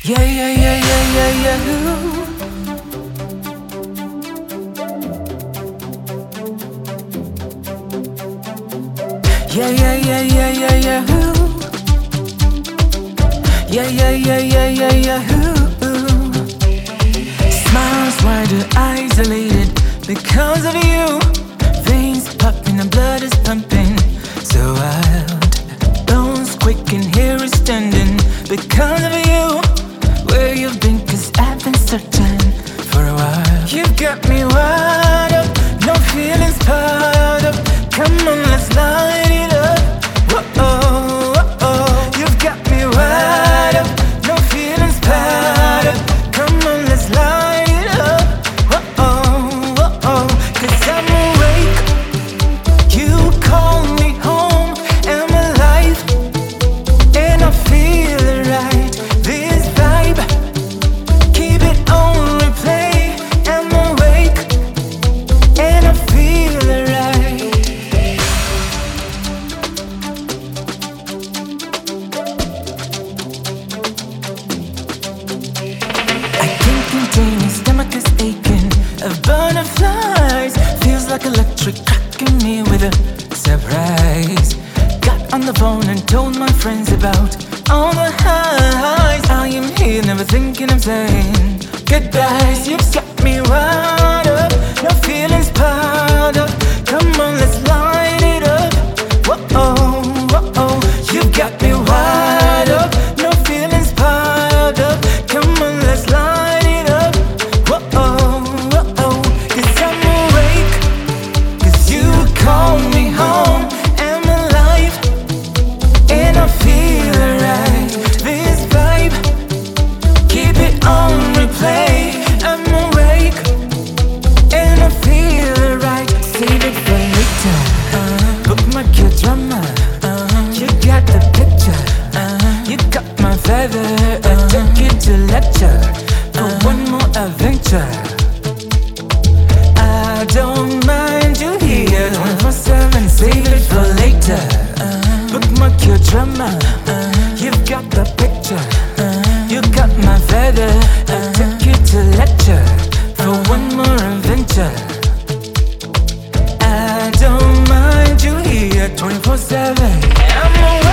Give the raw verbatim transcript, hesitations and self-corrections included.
Yeah, yeah, yeah, yeah, yeah, yeah. Yeah, yeah, yeah, yeah, yeah, yeah. Yeah, yeah, yeah, yeah, yeah, yeah. Smiles wider, isolated because of you. Veins popping and blood is pumping so wild. Bones quaking, hair is standing because of you. Where you've been, cause I've been searching for a while. You've got me wired up, no feelings piled up. Come on, let's light it up. Whoa, whoa, you've got me wired up, no feelings piled up. Come on, let's light it up. Whoa, whoa, cause I'm awake. You call me home, I'm alive, and I feel it right. This vibe, keep it on replay. I'm awake, and I feel it right. I can't contain it, stomach is aching. A butterflies feels like electric, cracking me with a surprise. Got on the phone and told my friends about all the highs. I am here, never thinking of saying goodbyes. You've got me wired up, no feelings piled up. Come on, let's light it up. Whoa, whoa, you've got me wired up, no feelings piled up. Come on, let's light it up. Whoa, whoa, cause I'm awake, cause you call me home. I'm alive, and I feel right. This vibe, keep it on replay. I'm awake, and I feel right. Save it for later, uh, bookmark your drama. uh, You got the picture, uh, you got my feather. I took you to lecture for one more adventure. I don't mind you here twenty-four seven, save it for later. uh, Bookmark your drama, uh, you've got the picture, uh, you got my feather. I took you to lecture for one more adventure. I don't mind you here twenty-four seven. I'm awake.